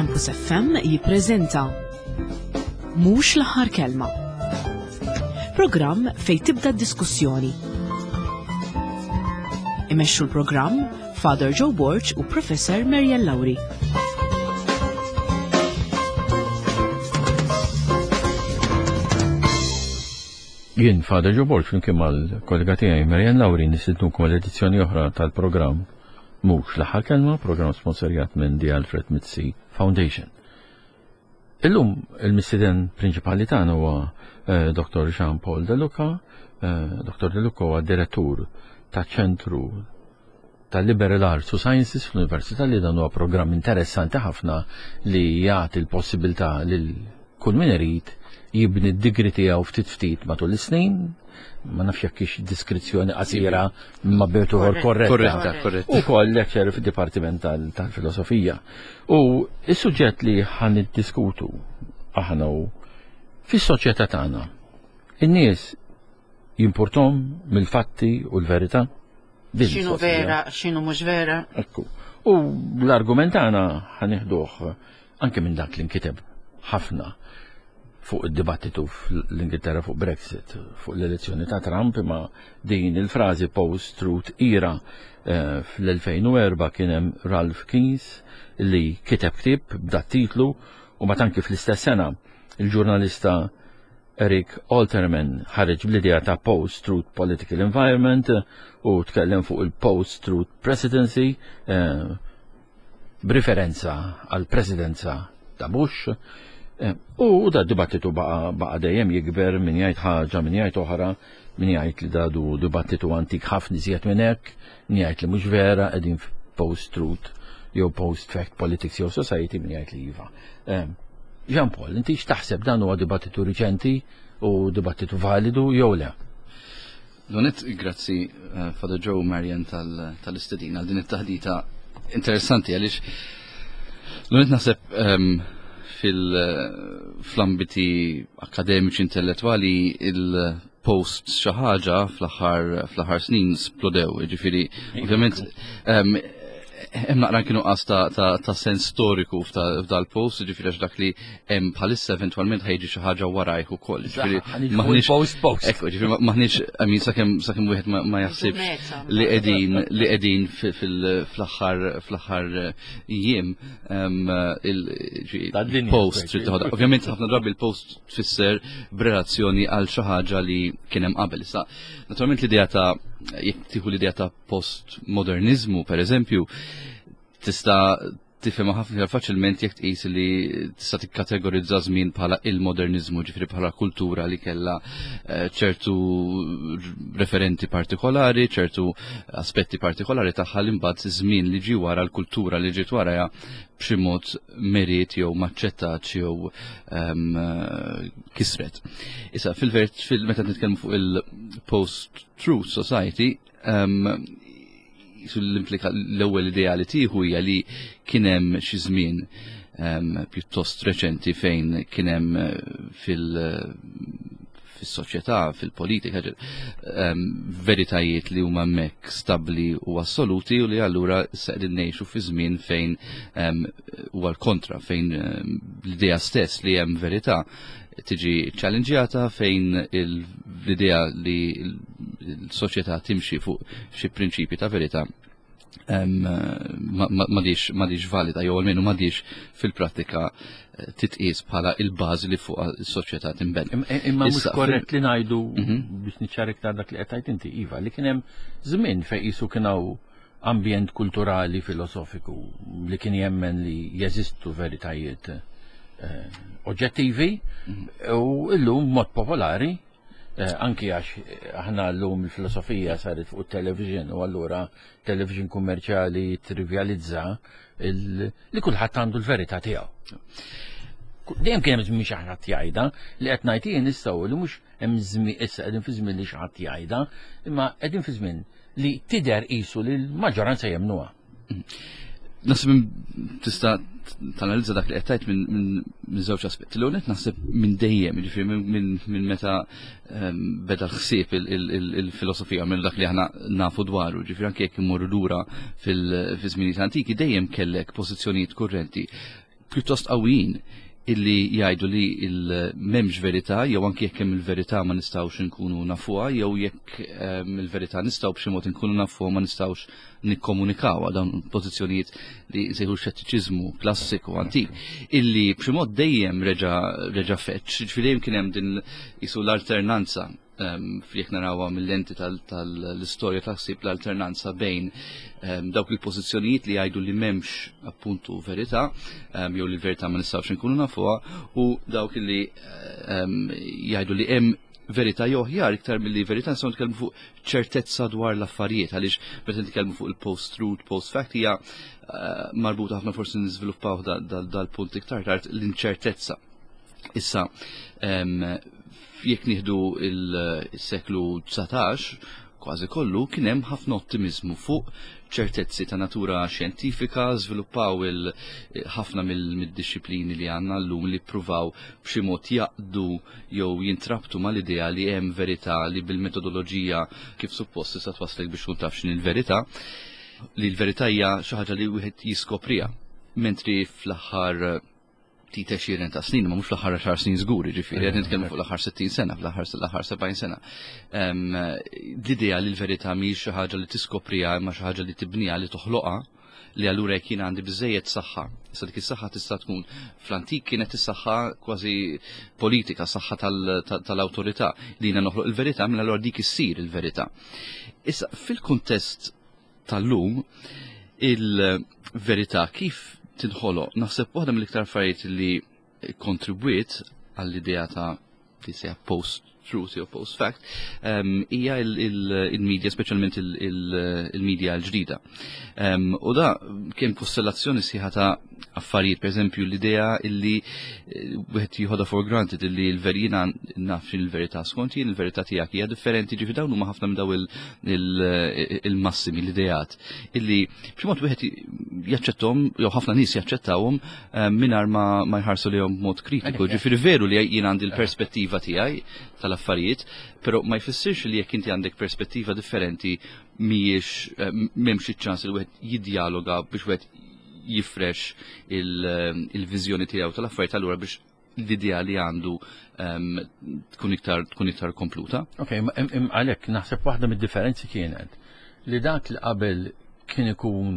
Campus FM jippreżenta Mhux l-aħħar kelma. Programm fejn tibda d-diskussjoni. Imexxu l-programm Father Joe Borch u Professor Marian Lawri. Jien Father Joe Borch flimkien mal-kollega tiegħi Marian Lawri nistidnukom l-edizzjoni oħra tal-programm Mhux l-aħħar kelma, programm sponsorjat minn The Alfred Mitzi Foundation. Illum il-missiden prinċipali tagħna huwa Dr. Jean-Paul De Luca. Dr. De Luca huwa direttur taċ-ċentru tal-Liberal Arts u Sciences fl-Università li dan huwa programm interessanti ħafna li jagħti l-possibilità lil kull min irid jibni d-digri tiegħu ftit matul is-snin, ma nafx jekk hix diskrizzjoni qasira ma bietu korretta. U koll lecturer fid-Dipartiment tal-Filosofija. U is-suġġett li ħan niddiskutu aħna u fis-soċjetà tagħna. In-nies jimpurtom mill-fatti u l-verità. X'inhu vera, x'inhu mhux vera. Ekku. U l-argument tagħna ħanieħduh anke minn dak li nkiteb ħafna fuq id-dibattitu fl-Ingilterra fuq Brexit, fuq l-elezzjoni ta' Trump, imma din il-frażi post-truth era fl-2004 kien hemm Ralph Keynes li kiteb ktieb b'dat titlu u ma tanki fl-istess sena il-ġurnalista Eric Alterman ħareġ bl-idea ta' post-truth political environment u tkellem fuq il-post-truth presidency b'riferenza għal presidenza ta' Bush. U da dibattitu baqa dejjem jikber, min jgħid ħaġa, min jgħid oħra, min jgħid li dadu dibattitu antik ħafna iżjed minn hekk, min jgħid li mhux vera qegħdin post-truth jew post-fact politics jew society, min jgħid li iva. Jean Paul, inti x'taħseb dan huwa dibattitu riċenti u dibattitu validu jew le? Donet, grazzi Father Joe Marian tal-istedina għal din it-taħdita interessanti għaliex Donet naħseb fil-ambiti akademiċi intellettuali il-post xaħġa fl-aħħar snin splodew, ġifiri, ovvjament hemm naqra kienu qas ta' sens storiku f'dal-post, ġifiri għax dak li hemm bħalissa eventwalment ħejġi xi ħaġa warajh ukoll. Maħniex sakemm wieħed ma jaħsibx li qegħdin fl-aħħar jiem il-post trid toħodha. Ovvjament ħafna drabi il-post tfisser b'relazzjoni għal xi ħaġa li kien hemm qabel. Issa naturalment l-idea ta' jekk tieħu l-idea ta' postmodernizmu pereżempju tista' tifhimha ħafna faċilment jekk tqis li tista' tikkategorizza żmien bħala il-modernizmu, ġifieri bħala kultura li kellha ċertu referenti partikolari, ċertu aspetti partikolari tagħha li mbagħad żmien li ġie wara l-kultura li ġiet warajha b'xi mod meriet jew maċċettat jew kisret. Issa meta nitkellmu fuq il-post-truth society l-implika l-ewwel idea li tieħu hija li kien hemm xi żmien pjuttost reċenti fejn kien hemm fis-soċjetà, fil-politika veritajiet li huma hemmhekk stabbli u assoluti u li allura issa qegħdin ngħixu fi żmien fejn huwa l-kontra, fejn l-idea stess li hemm verità tiġi challengeata, fejn l-idea li l-soċjetà timxi fuq xi prinċipji ta' verità m'għadix valida jew almenu m'għadix fil-prattika titqies bħala il-bażi li fuq is-soċjetà tinbena. Imma mhux korrett li ngħidu biex niċċarek ta' dak li qed tgħid inti iva li kien hemm żmien fejn qisu kien hawn ambjent kulturali filosofiku li kien jemmen li jeżistu veritajiet oġġettivi u llum mod popolari anki għax aħna llum il-filosofija saret fuq television u allura television kummerċjali trivializza li kulħadd għandu l-verità tiegħu. Dejjem kien hemm żmien xi ħadd jgħidha li qed ngħid jien nistgħu li mhux hemm żmien issa qegħdin fi żmien li xi ħadd jgħidha, imma qegħdin fi żmien li tidher qisu li l-maġġoranza jemmnuha. Naħseb tista' tanalizza dak li qed tgħid minn żewġ aspetti. L-ewwel naħseb minn dejjem, jiġifieri minn meta beda l-ħsieb il-filosofija minn dak li aħna nafu dwaru, ġifieri anke jekk immorru lura fil-żminijiet antiki dejjem kellek pożizzjonijiet kurrenti pjuttost qawwin illi jgħidu li m'hemmx verità jew anke jekk hemm il-verità ma nistgħux inkunu nafuha jew jekk il-verità nistgħu b'xi mod inkunu nafuha ma nistgħux nikkomunikawha dawn pożizzjonijiet li nsejħu xettiċiżmu klassiku antik illi b'xi mod dejjem reġa' feċ, ġifieri kien hemm din isu l-alternanza jekk narawha mill-lenti tal-istorja taħsib l-alternanza bejn dawk il-pożizzjonijiet li jgħidu li m'hemmx appuntu verità jew li l-verità ma nistgħux inkunu nafuha u dawk li jgħidu li hemm verità jew aħjar iktar milli verità nistgħu nitkellmu fuq ċertezza dwar l-affarijiet għaliex meta nitkellmu fuq il-post-truth, post-fact hija marbuta ħafna forsi niżviluppaw dal-punt iktar tard l-inċertezza. Issa jekk nieħdu il-seklu 19 kważi kollu kien hemm ħafna ottimizmu fuq ċertezzi ta' natura xjentifika, żviluppaw ħafna mid-disciplini li għandna llum li ppruvaw b'xi mod jaqdu jew jintrabtu mal-idea li hemm verità li bil-metodoloġija kif suppost tista' twaslek biex tkun taf x'inhi l-verità, li l-verità hija xi ħaġa li wieħed jiskopriha, mentri fl-aħħar tita xiren ta' snin, ma mux l-ħar 10 snin żguri, ġifieri qed nitkellmu fuq l-aħħar 60 sena, fl-aħħar 70 sena. L-idea li l-verità mhix xi ħaġa li tiskopriha imma xi ħaġa li tibniha li toħloqha li allura jekk jien għandi biżejjed saħħa. Issa dik is-saħħa tista' tkun fl-antik kienet is-saħħa kważi politika, saħħa tal-awtorità li jiena noħloq il-verità minn allura dik issir il-verità. Issa fil-kuntest tal-lum il-verità kif tinħoloq, naħseb waħda mill-iktar affarijiet li kontribwiet għall-idea ta' li sejja post-truth jew post-fact hija il-medja, speċjalment il-medja l-ġdida. U da kien kostellazzjoni sieħa ta' affarijiet, per eżempju l-idea illi wieħed jieħodha for granted illi l-verjina naf il-verità skont jien il-verità tiegħek hija differenti, ġifi dawn huma ħafna minn daw il-massimi l-idejat illi b'xi mod wieħed jaċċettahom jew ħafna nies jaċċettawhom mingħajr ma jħarsu lihom b'mod kritiku. Ġifieri veru li jien għandi l-perspettiva tiegħi tal-affarijiet, però ma jfissirx li jekk inti għandek perspettiva differenti m'hemmx iċ-ċans li wieħed jiddialoga biex wieħed jifresh il-viżjoni tiegħu tal-affarijiet allura biex l-idea li għandu tkun iktar kompluta. Ok, għalhekk naħseb waħda mid-differenzi kienet li dak li qabel kien ikun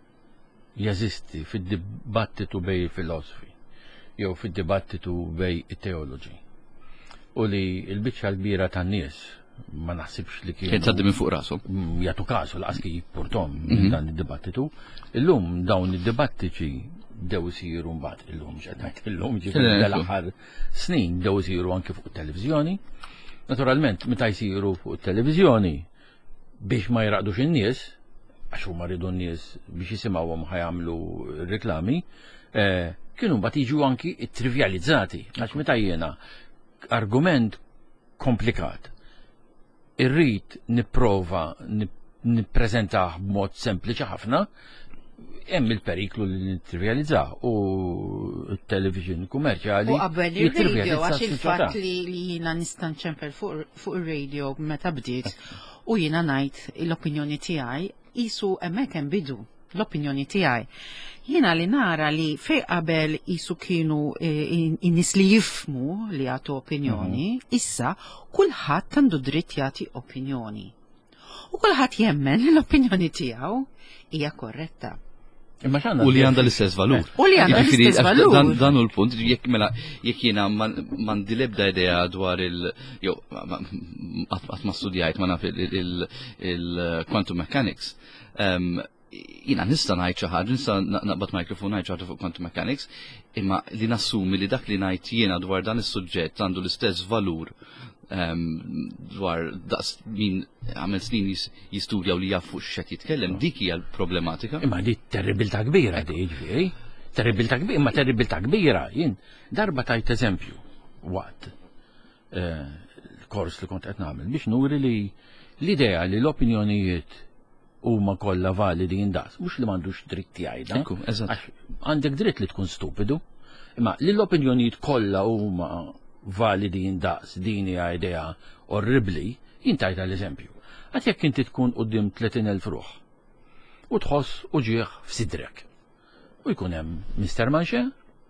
jeżisti fid-dibattitu bej filosofi jew fid-dibattitu bej it-teoloġi u li l-biċċa l-kbira tan-nies ma naħsibx li kien tgħaddi minn fuq rashom. Jagħtu kasu laqas kif jippurtom dan id-dibattitu. Illum dawn id-dibattiċi dew isiru mbagħad illum x'qed illum ġifieri l-aħħar snin dew isiru anke fuq it-televiżjoni. Naturalment meta jsiru fuq it-televiżjoni biex ma jraqdux in-nies għax huma rridu n-nies biex jisimgħuhom ħajamlu reklami, kienu mbagħad jiġu anki trivializzati għax meta jiena argument komplikat irrid nipprova nippreżentah b'mod sempliċi ħafna, hemm il-periklu li nittrivializzaw u t-television kummerċjali. U qabel ir-radio għax il-fatt li jiena nista' nċempel fuq ir-radio meta bdiet u jiena ngħid l-opinjoni tiegħi qisu hemmhekk hemm bidu l-opinjoni tiegħi. Jiena li nara li fejn qabel qisu kienu in-nies li jifhmu li jagħtu opinjoni, issa kulħadd għandu dritt jagħti opinjoni. U kulħadd jemmen l-opinjoni tiegħu hija korretta. U li għandha l-istess valur. U li għandha l-istess valur. Dan hu l-punt, jekk jiena m'għandi l-ebda idea dwar jew qatt ma studjajt ma naf il-quantum mechanics. Jina nista' ngħid xi ħaġa, nista' naqbad mikrofon ngħid xi ħaġa fuq quantum mechanics, imma li nassumi li dak li ngħid jiena dwar dan is-suġġett għandu l-istess valur dwar min għamel snin jistudja u li jaf fuq x'qed jitkellem, dik hija l-problematika. Imma di terribilità kbira di ġifieri. Terribilità kbira, imma terribilità kbira. Jien darba tajt eżempju waqt il-kors li kont qed nagħmel biex nuri li l-idea li l-opinjonijiet huma kollha validi jindaqs, mhux li m'għandux dritt jgħidha. Għandek dritt li tkun stupidu, imma li l-opinjonijiet kollha huma validi jindaqs din hija idea orribli, jintajta l-eżempju. Għad jekk inti tkun quddiem 30,000 ruħ u tħoss uġieħ f'sidrek. U jkun hemm Mr. Manxe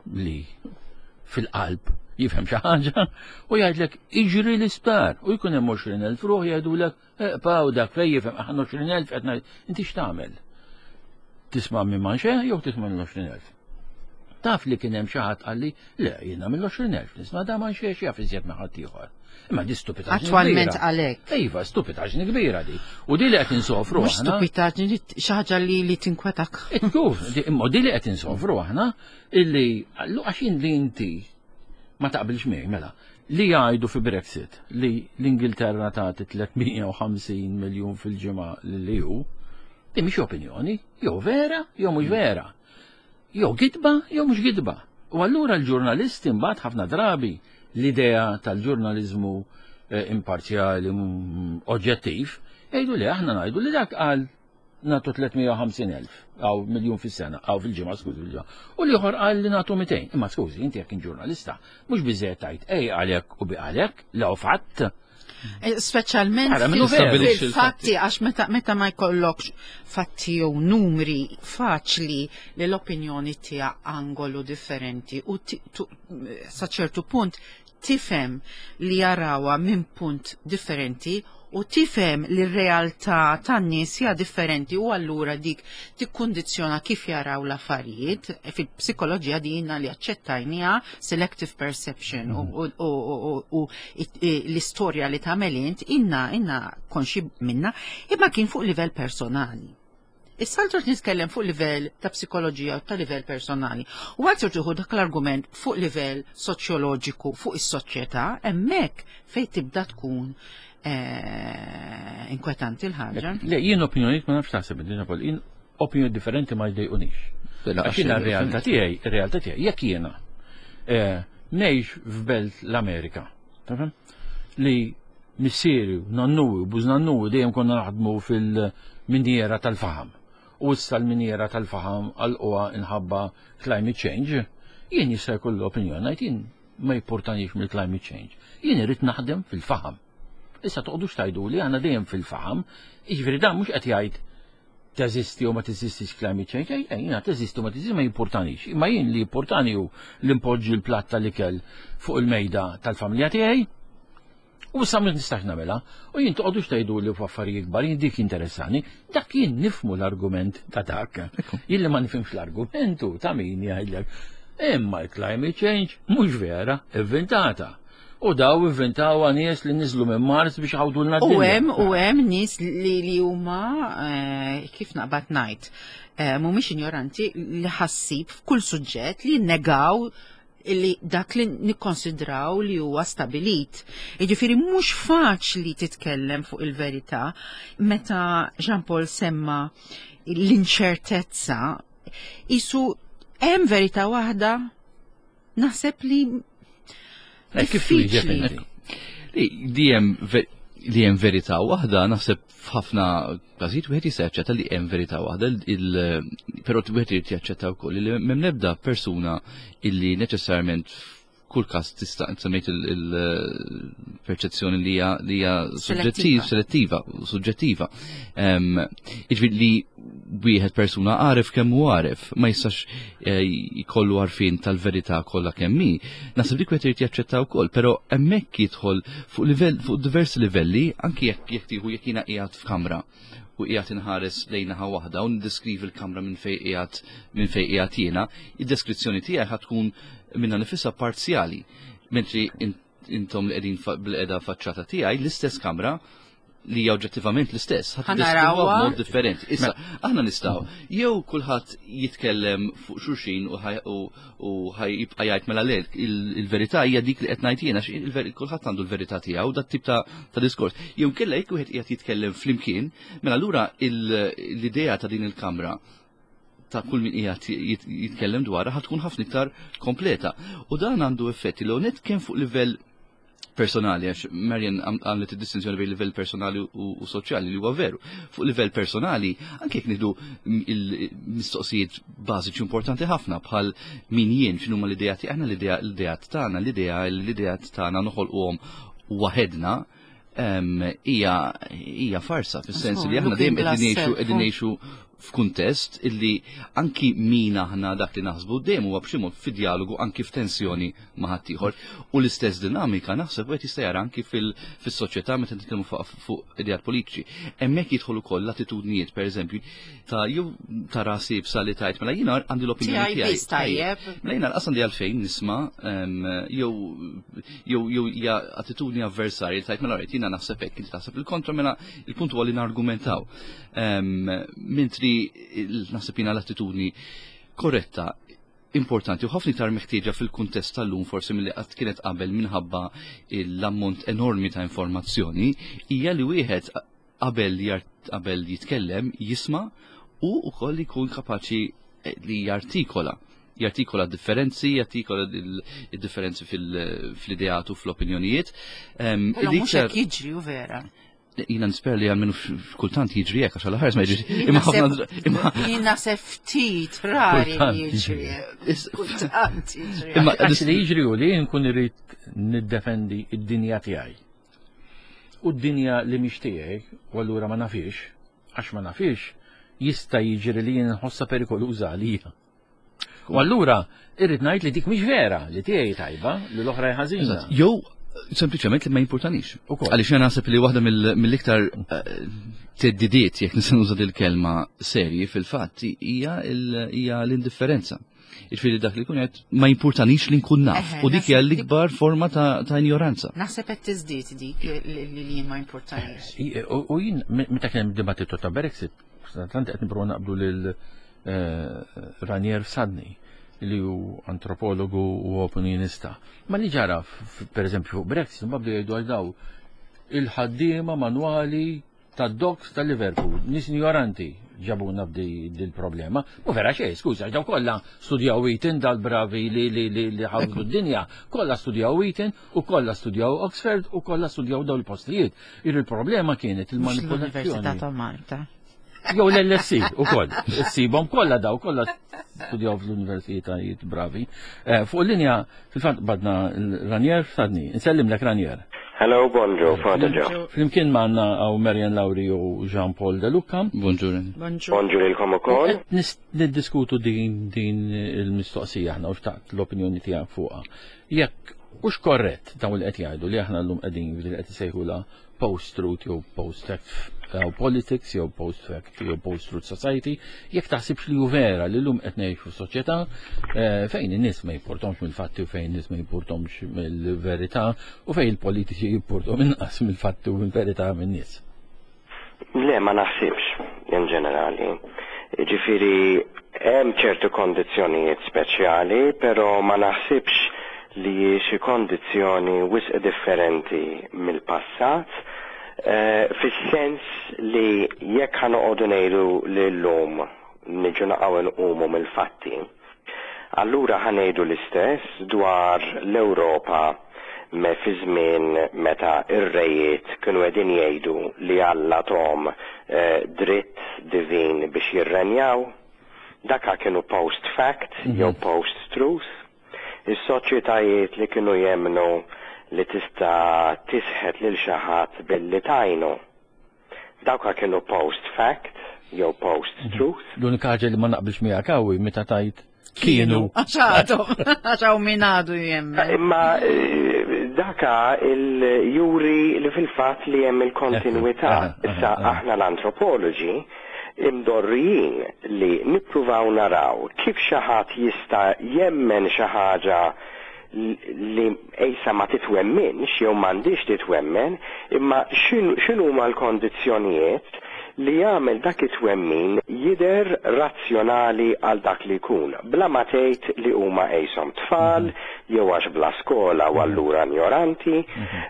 li fil-qalb jifhem xi ħaġa u jgħidlek iġri l-isptar u jkun hemm 20,000 ruħ jgħidulek paw dak fejn jifhem aħna 20,000 qed inti x'tagħmel? Tisma' minn manxe jew tisma' mill-20,000? Taf li kien hemm xi ħadd qalli le jiena mill-20,000 nisma' da manxe jaf iżjed ma' ħadd ieħor. Imma di stupitaġni attwalment għalhekk. Iva, stupitaġni kbira di. U di li qed insofru aħna. Mhux stupitaġni xi ħaġa li tinkwetak. Imma di li qed insofru aħna illi għaxin li inti ma taqbilx miegħi mela li jgħidu fi Brexit li l-Ingilterra tagħti 350 miljun fil-ġimgħa lil-EU, di mhix opinjoni, jew vera jew mhux vera. Jew gidba jew mhux gidba. U allura l-ġurnalisti mbagħad ħafna drabi l-idea tal-ġurnalizmu imparzjali oġġettiv jgħidu li aħna ngħidu li dak qal nagħtu 350,000 aw miljun fis-sena aw fil-ġimgħa skużi fil-ġimgħa. U l-ieħor qal li nagħtu 200. Imma skużi inti jekk ġurnalista mhux biżejjed tgħid għalek u biqalek law fatt. Speċjalment fil-fatti għax meta ma jkollokx fatti jew numri faċli li l-opinjoni tiegħek angolu differenti u sa ċertu punt tifhem li jarawha minn punt differenti u tifhem li r-realtà tan-nies hija differenti u allura dik tikkundizzjona kif jaraw l-affarijiet. Fil-psikoloġija dina li aċċettajniha selective perception u l-istorja li tagħmel int inna konxi minna imma kien fuq livell personali. Issa l nitkellem fuq livell ta' psikoloġija u ta' livell personali. U għad tieħu dak l-argument fuq livell soċjoloġiku fuq is-soċjetà, hemmhekk fejn tibda tkun inkwetanti l-ħaġa. Le, jien opinjoni ma nafx taħseb jien opinjoni differenti ma jdejqunix. Għax jiena r-realtà tiegħi jekk jiena ngħix f'belt l-Amerika, li missieri nannuwi u bużnannuwi dejjem konna naħdmu fil-miniera tal-faħam. U issa l-miniera tal-faħam għalquha inħabba climate change, jien jista' jkollu opinjoni ngħid jien ma jipportanix mill-climate change. Jien irid naħdem fil-faħam. Issa toqgħodux tgħidu li għandna dejjem fil-faħam, jiġifieri dan mhux qed jgħid teżisti u ma teżistix climate change, jiena teżisti u ma teżisti ma jimportanix. Imma jien li jimportani hu li npoġġi l-platt tal-ikel fuq il-mejda tal-familja tiegħi u issa ma nistax nagħmilha. U jien toqgħodux tgħidu li f'affarijiet kbar jien dik interessani, dak jien nifhmu l-argument ta' dak. Jien li ma nifhimx l-argumentu ta' min jgħidlek imma l-climate change mhux vera, inventata. U daw inventaw nies li niżlu minn Mars biex ħawdu l-nadin. U hemm nies li huma kif naqbad ngħid mhumiex ignoranti li ħassib f'kull suġġett li negaw li dak li nikkonsidraw li huwa stabilit. Jiġifieri mhux faċli titkellem fuq il-verità meta Jean Paul semma l-inċertezza isu hemm verità waħda naħseb li diffiċli. Li hemm verità waħda naħseb f'ħafna każijiet wieħed jisaċċetta li hemm verità waħda, però wieħed irid jaċċetta wkoll li m'hemm nebda persuna illi neċessarjament kull każ tista' semmejt il-perċezzjoni li hija selettiva u suġġettiva. Jiġifieri li wieħed persuna għaref kemm hu għaref, ma jistax jkollu għarfien tal-verità kollha kemm hi. Naħseb dik wieħed irid jaċċetta wkoll, però hemmhekk jidħol fuq diversi livelli, anke jekk tieħu jekk jiena qiegħed f'kamra u qiegħed inħares lejn naħa waħda u niddeskrivi l-kamra minn fejn qiegħed jiena, id-deskrizzjoni tiegħi ħad tkun minna nifissa parzjali, mentri intom li qegħdin bil-qeda faċċata tiegħi l-istess kamra li hija oġġettivament l-istess, ħadd tiddeskrivuha b'mod differenti. Issa aħna nistgħu jew kulħadd jitkellem fuq xulxin u ħajibqa' jgħid mela lejl il-verità hija dik li qed ngħid jiena kulħadd għandu l-verità tiegħu dat tip ta' diskors. Jew inkella jekk wieħed qiegħed jitkellem flimkien, mela allura l-idea ta' din il-kamra ta' kull min qiegħed jitkellem dwarha ħatkun ħafna iktar kompleta. U dan għandu effetti l net kemm fuq livell personali, għax Marian għamlet id-distinzjoni bejn livell personali u soċjali li huwa veru. Fuq livell personali, anke jekk nidu mistoqsijiet bażiċi importanti ħafna bħal min jien x'inhuma l-idejat aħna l-idejat tagħna, l-idejat tagħna noħolquhom waħedna hija farsa fis-sens li aħna dejjem qegħdin ngħixu f'kuntest illi anki min aħna dak li naħsbu dejjem huwa b'xi mod fid-dialogu anki f'tensjoni ma' ħadd ieħor u l-istess dinamika naħseb qed jista' jara anki fis-soċjetà meta nitkellmu fuq ideat politiċi. Hemmhekk jidħol ukoll l-attitudnijiet pereżempju ta' jew ta' rasi bsa li tajt mela jiena għandi l-opinjoni tiegħi. Mela jiena qasam li għalfejn nisma' jew hija attitudni avversarja li tajt mela rajt jiena naħseb hekk inti taħseb il-kontra mela il-punt huwa li nargumentaw. Mentri naħseb jiena l-attitudni korretta importanti u ħafna iktar meħtieġa fil-kuntest tal-lum forsi milli qatt kienet qabel minħabba l-ammont enormi ta' informazzjoni hija li wieħed qabel jitkellem jisma' u wkoll jkun kapaċi li jartikola differenzi, jartikola differenzi fil-ideat u fl-opinjonijiet. Mhux hekk jiġri u vera. Jina nisper li għalmenu kultant jiġri jek, għax għal-ħarż ma jiġri. Jina seftit, rari jiġri. Kultant jiġri. Għax li jiġri u li nkun irrit niddefendi id-dinja tijaj. U d-dinja li miex tijaj, u għallura ma nafix, għax ma nafix, jista jiġri li jien nħossa perikoluża għalija. U għallura irrit najt li dik miex vera, li tijaj tajba, li l-oħra jħazina. Sempliċement li ma jimportanix. Għaliex jena naħseb li waħda mill-iktar teddidiet jekk nista' nuża il-kelma serji fil-fatt hija l-indifferenza. Jiġifieri dak li kun qed ma jimportanix li nkun naf u dik hija l-ikbar forma ta' ignoranza. Naħseb qed tiżdied dik li ma jimportanix. U jien meta kien dibattitu ta' Brexit, tant qed nipprova naqblu lil Ranier Sadni li hu antropologu u opinjonista. Ma li ġara, per eżempju, fuq Brexit, mbabli jgħidu għal daw il-ħaddiema manwali ta' doks ta' Liverpool, nis ignoranti ġabuna b'dil-problema. U vera xej, skuża, daw kollha studjaw Eton dal-bravi li ħawdu d-dinja, kollha studjaw Eton u kollha studjaw Oxford u kollha studjaw daw il-postijiet. Il-problema kienet il-manipolazzjoni. L-Università ta' Malta. Jew l-LSI u koll. Sibhom kollha daw, kollha studjaw fl-universitajiet bravi. Fuq l-linja, fil-fatt badna Ranier Sadni. Nsellimlek Ranier. Hello, bonjour, Father Joe. Flimkien manna għaw Marian Lauri u Jean-Paul De Luca. Bonjour. Bonjour il-kom ukoll. Niddiskutu din il-mistoqsija aħna u xtaqt l-opinjoni tiegħek fuqha. Jekk hux korrett dawn li qed jgħidu li aħna llum qegħdin li qed isejħula post-truth jew post-fact politics jew post-fact jew post-truth society, jekk taħsibx li hu vera li llum qed ngħixu f'soċjetà fejn in-nies ma jippurtomx mill-fatti u fejn in-nies ma jippurtomx mill-verità u fejn il-politiċi jippurtom inqas mill-fatti u mill-verità min-nies. Le, ma naħsibx in ġenerali. Ġifieri hemm ċertu kondizzjonijiet speċjali, però ma naħsibx li xi kondizzjoni wisq differenti mill-passat. Fis-sens li jekk ħanoqogħdu ngħidu li llum niġu naqgħu nqumu mill-fatti, allura ħanejdu l-istess dwar l-Ewropa fi żmien meta ir-rejiet kienu qegħdin jgħidu li Alla tom dritt divin biex jirrenjaw. Dak kienu post-fact jew post-truth. Is-soċjetajiet li kienu jemnu li tista' tisħet lil xi ħadd billi tajnu. Dawk kienu post-fact jew post-truth. L-unika ħaġa li ma naqbilx miegħek hawn meta tajt kienu. Għaxaw min għadu jemmen. Imma daka il-juri li fil-fatt li hemm il-kontinuità. Issa aħna l-antropoloġi imdorrijin li nippruvaw naraw kif xi ħadd jista' jemmen xi ħaġa li ejsa ma titwemminx jew m'għandix titwemmen, imma x'inhu huma l-kondizzjonijiet li jagħmel dak it-twemmin jidher razzjonali għal dak li jkun, bla ma tgħid li huma qeshom tfal, jew għax bla skola u allura ignoranti,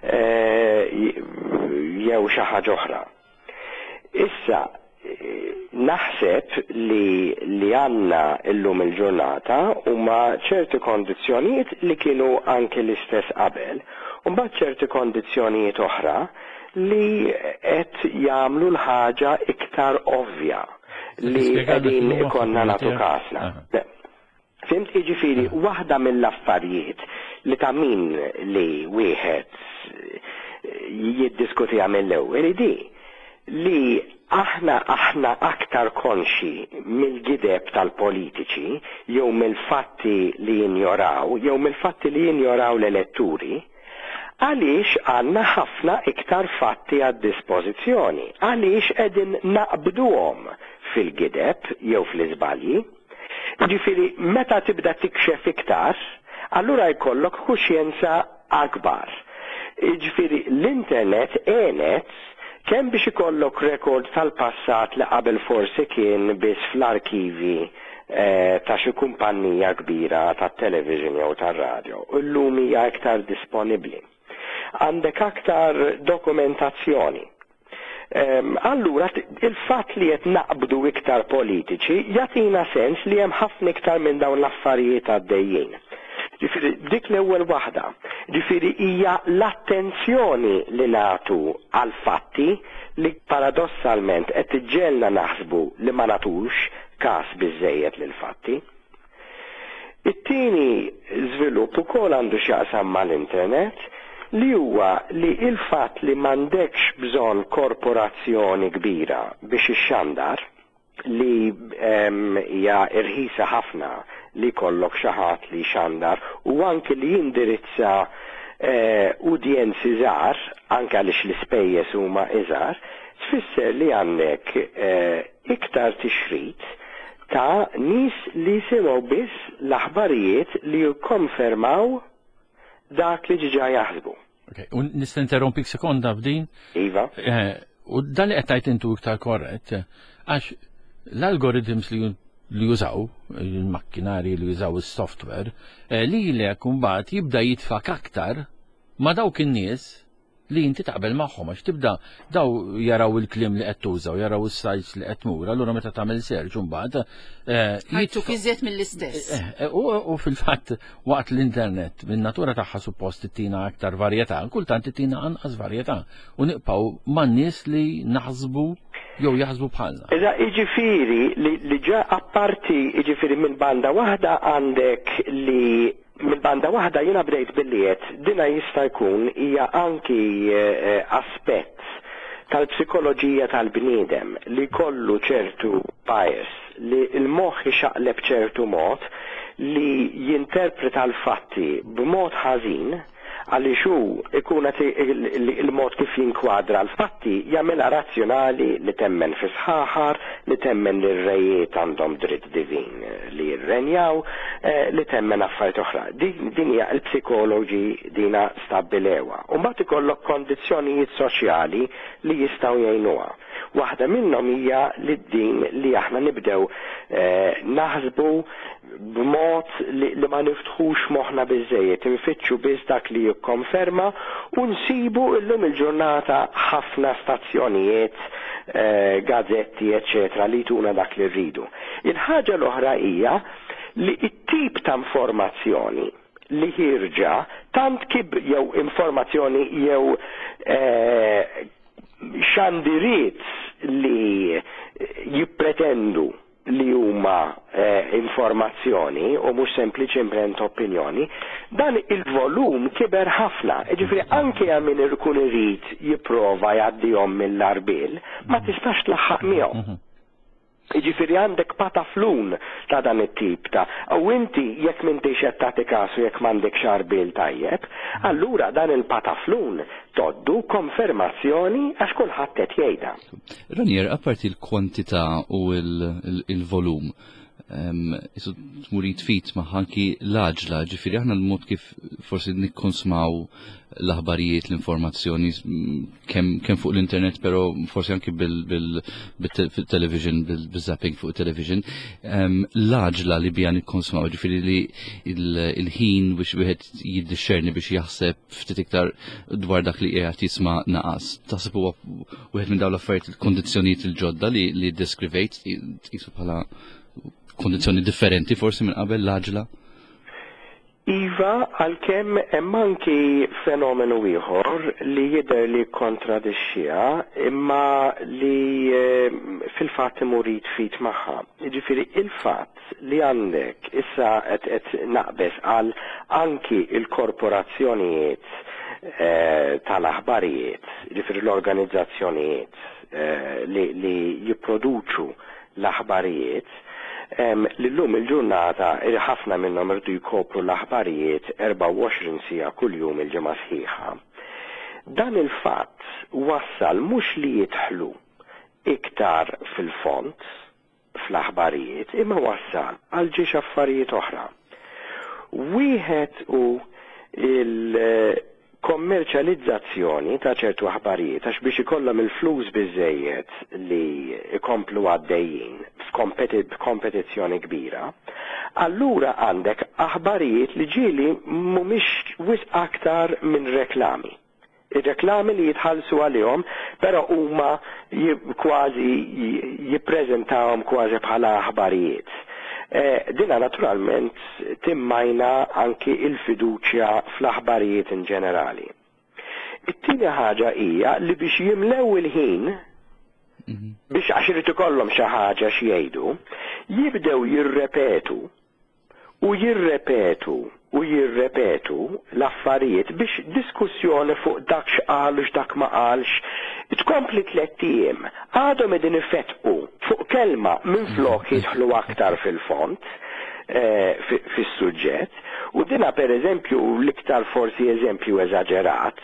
jew xi ħaġa oħra. Issa naħseb li għanna illum il-ġurnata huma ċerti kondizzjonijiet li kienu anke l-istess qabel, u mbagħad ċerti kondizzjonijiet oħra li qed jagħmlu l-ħaġa iktar ovvja li qegħdin ikonna nagħtu kasna. Fimt, jiġifieri waħda mill-affarijiet li ta' min li wieħed jiddiskutiha mill-ewwel li aħna aktar konxi mill-gideb tal-politiċi, jew mill-fatti li jinjoraw l-elettori, għaliex għandna ħafna iktar fatti għad-dispożizzjoni, għaliex qegħdin naqbduhom fil-gideb jew fl-iżbalji. Ġifieri meta tibda tikxef iktar, allura jkollok kuxjenza akbar. Ġifieri l-internet għenet kemm biex ikollok rekord tal-passat li qabel forsi kien biss fl-arkivi ta' xi kumpanija kbira tat-television jew tar-radio. Illum hija iktar disponibbli. Għandek aktar dokumentazzjoni. Allura il-fatt li qed naqbdu iktar politiċi jagħtina sens li hemm ħafna iktar minn dawn l-affarijiet għaddejjin. Ġifieri dik l-ewwel waħda. Ġifieri hija l-attenzjoni li nagħtu għal fatti li paradossalment qed tiġġielna naħsbu li ma nagħtux każ biżejjed lil fatti. It-tieni żvilupp ukoll għandu x'jaqsam mal-internet li huwa li il-fatt li m'għandekx bżonn korporazzjoni kbira biex ixxandar li hija irħisa ħafna li kollok xi ħadd li xandar u anke li jindirizza udjenzi żgħar anke għaliex l-ispejjeż huma iżgħar, tfisser li għandek iktar tixrid ta' nies li jsimgħu biss l-aħbarijiet li jikkonfermaw dak li ġiġa jaħsbu. Okay. U nista' interrompik sekonda f'din? Iva. U dan li qed tgħid intu iktar korrett, għax l-algorithms li jużaw, il-makkinari li jużaw il-software, li mbagħad jibda jitfak aktar ma dawk in-nies li inti taqbel magħhom għax tibda daw jaraw il-klim li qed tużaw, jaraw is-sajts li qed tmur, allura meta tagħmel search imbagħad jitfuk iżjed mill-istess. U fil-fatt waqt l-internet min-natura tagħha suppost tittina aktar varjetà, kultant tittina anqas varjetà u niqpaw man-nies li naħsbu jew jaħsbu bħalna. Iżda jiġifieri li ġa apparti jiġifieri minn banda waħda għandek li mill-banda waħda jiena bdejt billiet dina jista' jkun hija anki aspett tal-psikoloġija tal-bniedem li kollu ċertu bias li l-moħħ ixaqleb ċertu mod li jinterpreta l-fatti b'mod ħażin għaliex hu ikun il-mod kif jinkwadra l-fatti jagħmilha razzjonali li temmen fi sħaħar, li temmen li r-rejiet għandhom dritt divin li jirrenjaw, li temmen affarijiet oħra. Din hija l-psikoloġi dina stabbilewa. U mbagħad ikollok kondizzjonijiet soċjali li jistgħu jgħinuha. Waħda minnhom hija li din li aħna nibdew naħsbu b'mod li ma niftħux moħħna biżejjed, infittxu biss dak li jikkonferma u nsibu illum il-ġurnata ħafna stazzjonijiet, gazzetti, eċetera, li tuna dak li rridu. Il-ħaġa l-oħra hija li it-tip ta' informazzjoni li ħirġa tant kib jew informazzjoni jew xandiriet li jippretendu li huma informazzjoni u mhux sempliċement opinjoni, dan il-volum kiber ħafna. Ġifieri anke min ikun irid jipprova jgħaddihom mill-arbel, ma tistax tlaħħaq miegħu. Ġifieri għandek pataflun ta' dan it-tip ta' u inti jekk m'intix qed tagħti kasu jekk m'għandek xarbil tajjeb, allura dan il-pataflun toddu konfermazzjoni għax kulħadd qed jgħidha. Ranier, apparti l-kwantità u l-volum, tmurid fit maħanki l-aġla, ġifieri aħna l-mod kif forsi nikkonsmaw l-aħbarijiet, l-informazzjoni kemm fuq l-internet, però forsi anki bil-television, bil-zapping fuq il-television, l-aġla li bija nikkonsmaw, ġifieri li il-ħin biex wieħed jiddixxerni biex jaħseb ftit iktar dwar dak li qiegħed jisma' naqas. Taħseb huwa wieħed minn dawn l-affarijiet il-kondizzjonijiet il-ġodda li deskrivejt tqisu bħala kondizzjoni differenti forsi minn qabel l-aġla? Iva, għalkemm hemm anki fenomenu ieħor li jidher li kontradixxiha imma li fil-fatt imur jitfit magħha. Jiġifieri il-fatt li għandek issa qed naqbes għal anki il-korporazzjonijiet tal-aħbarijiet, ġifir l-organizzazzjonijiet li jipproduċu l-aħbarijiet, l-lum il-ġurnata ħafna minnhom irdu jkopru l-aħbarijiet 24 sija kull-jum il-ġimgħa sħiħa. Dan il-fatt wassal mhux li jidħlu iktar fil-font fl-aħbarijiet, imma wassal għal ġiex affarijiet oħra. Wieħed u il-kommerċjalizzazzjoni ta' ċertu aħbarijiet għax biex ikollhom il-flus biżejjed li ikomplu għaddejjin f'kompetizzjoni kbira, allura għandek aħbarijiet li ġieli mhumiex wisq aktar minn reklami. Ir-reklami li jitħallsu għalihom, però huma kważi jippreżentawhom kważi bħala aħbarijiet. Dina naturalment timmajna anki il-fiduċja fl-aħbarijiet in ġenerali. It-tieni ħaġa hija li biex jimlew il-ħin biex għax irid ikollhom xi ħaġa x'jgħidu, jibdew jirrepetu l-affarijiet biex diskussjoni fuq dak x'qal u x'dak ma qalx tkompli 3 ijiem. Għadhom qegħdin ifettqu fuq kelma minflok jidħlu aktar fil-font fis-suġġett, u dina pereżempju l-iktar forsi eżempju eżaġerat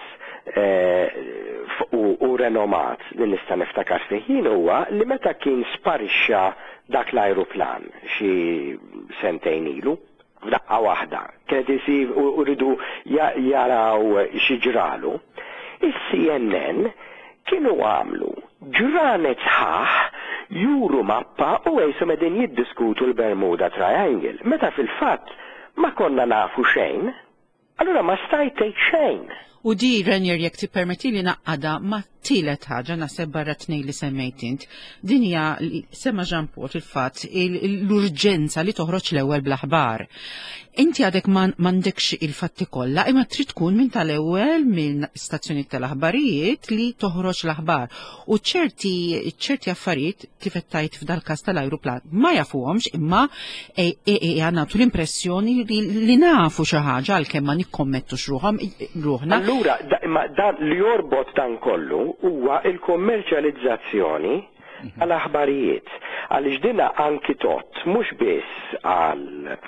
u renomat li nista' niftakar fiħin huwa li meta kien sparixxa dak l-ajruplan xi sentejn ilu f'daqqa waħda, kienet isir u rridu jaraw xi ġralu. Is-CNN kienu għamlu ġranet sħaħ juru mappa u għejsu medin jiddiskutu l-Bermuda Triangle. Meta fil-fatt ma konna nafu xejn, allura ma stajt tgħid xejn. U di Renier jekk tippermetti li naqqada ma tielet ħaġa naħseb barra tnej li semmejt int. Din hija semma Jean Paul il-fatt l-urġenza li toħroġ l-ewwel bl-aħbar. Inti għadek m'għandekx il-fatti kollha, imma trid tkun minn tal-ewwel minn stazzjonijiet tal-aħbarijiet li toħroġ l-aħbar. U ċerti affarijiet kif qed tgħid f'dal-każ tal-ajruplan ma jafuhomx imma nagħtu l-impressjoni li nafu xi ħaġa għalkemm ma nikkommettux ruħna. Allura, dan li jorbot dan kollu huwa il-kommerċjalizzazzjoni għal-aħbarijiet. Għaliex dina anki tot, mhux biss għal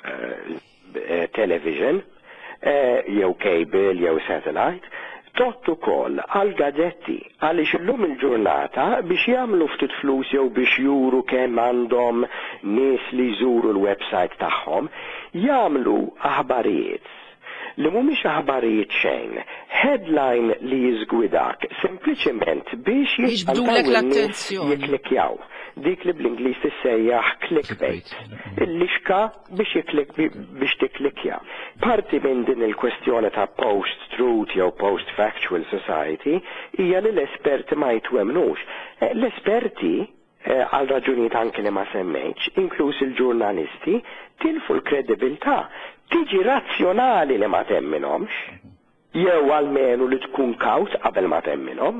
television, jew cable, jew satellite, tot ukoll għal gazetti. Għaliex illum il-ġurnata biex jagħmlu ftit flus jew biex juru kemm għandhom nies li jżuru l-website tagħhom, jagħmlu aħbarijiet li mhumiex aħbarijiet xejn, headline li jiżgwidak sempliċement biex jixbdulek l-attenzjoni jiklikjaw. Dik li bl-Ingliż tissejjaħ clickbait. Il-lixka biex tiklikja. Parti minn din il-kwestjoni ta' post-truth jew post-factual society hija li l-esperti ma jitwemnux. L-esperti għal raġunijiet anke li ma semmejtx, inkluż il-ġurnalisti, tilfu l-kredibilità. Tiġi razzjonali li ma temminhomx, jew almenu li tkun kawt qabel ma temminhom.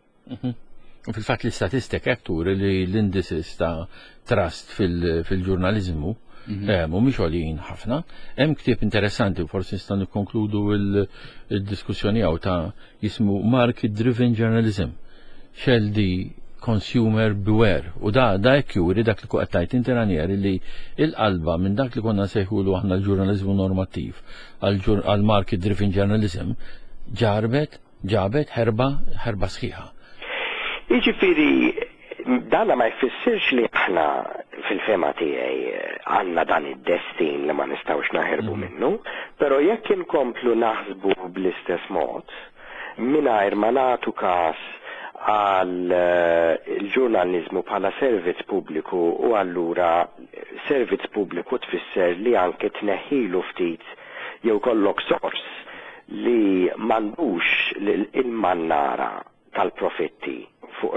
U fil-fatt l-istatistika turi li l-indices ta' trust fil-ġurnalizmu mhumiex għolin ħafna. Hemm ktieb interessanti u forsi nistgħu nikkonkludu l-diskussjoni hawn ta' jismu Market Driven Journalism. Xeldi consumer beware. U da juri dak li kuqattajt interanieri li il-qalba minn dak li konna sejħulu aħna l-ġurnalizmu normattiv għal market driven journalism ġabet ħerba sħiħa. Iġifieri dana ma jfissirx li aħna fil-fema tiegħi għandna dan id-destin li ma nistgħux naħerbu minnu, però jekk inkomplu naħsbu bl-istess mod mingħajr ma nagħtu każ għal il-ġurnalizmu bħala servizz pubbliku u allura servizz pubbliku tfisser li anke tneħħilu ftit jew kollok sors li m'għandux il-mannara tal-profitti fuq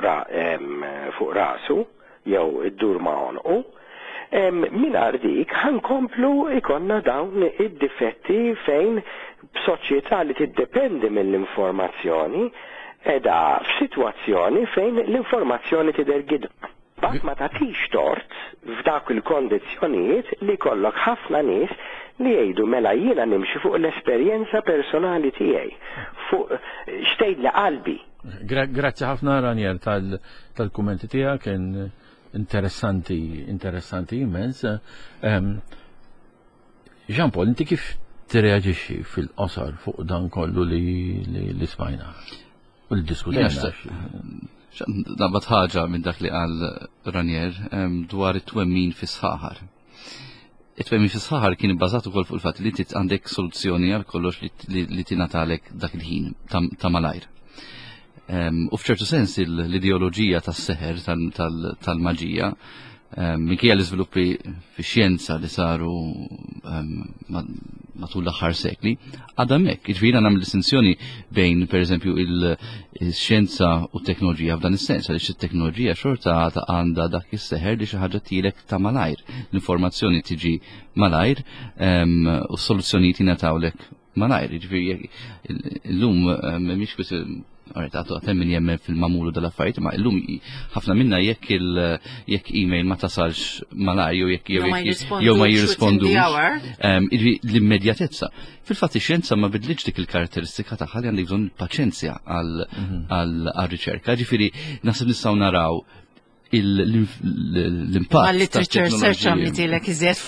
rasu jew id-dur ma' onqu. Mingħajr dik ħankomplu ikonna dawn id-difetti fejn b'soċjetà li tiddependi mill-informazzjoni edha f'sitwazzjoni fejn l-informazzjoni tidher gidba. Bak ma tagħtix tort f'dak il-kondizzjonijiet li kollok ħafna nies li jgħidu mela jiena nimxi fuq l-esperjenza personali tiegħi, fuq xtejn qalbi. Grazzi ħafna Ranier tal-kummenti tiegħek, kien interessanti immens. Jean Paul, inti kif tirreaġixxi fil-qosor fuq dan kollu li smajna u li diskutejna? Nabat ħaġa minn dak li qal Ranier dwar it-twemmin fis-sħaħar. It-twemmin fis-sħaħar kien ibbażat ukoll fuq il-fatt li inti għandek soluzzjoni għal kollox li tingħatalek dak il-ħin ta' malajr. U f'ċertu sens l-ideoloġija tas-seħer tal-maġija minkejja l-iżviluppi fix-xjenza li saru matul l-aħħar sekli għadha hemmhekk. Jiġifieri nagħmel distinzjoni bejn pereżempju il-xjenza u t-teknoloġija f'dan is-sens għaliex it-teknoloġija xorta għandha dak is-seħer li xi ħaġa tielek ta' malajr. L-informazzjoni tiġi malajr u s-soluzzjonijiet jingħatawlek malajr. Jiġifieri llum mhix kwis għatem min jemmen fil-mamulu dal-affarijiet, ma illum ħafna minna jekk email ma tasalx malaj jew ma jirrispondux l-immedjatezza. Fil-fatt ix-xjenza ma bidlitx dik il-karatteristika tagħha li għandek bżonn il-paċenzja għal-riċerka. Ġifieri naħseb nistgħu naraw l-impatt. Ma literature search għamlitilek iżjed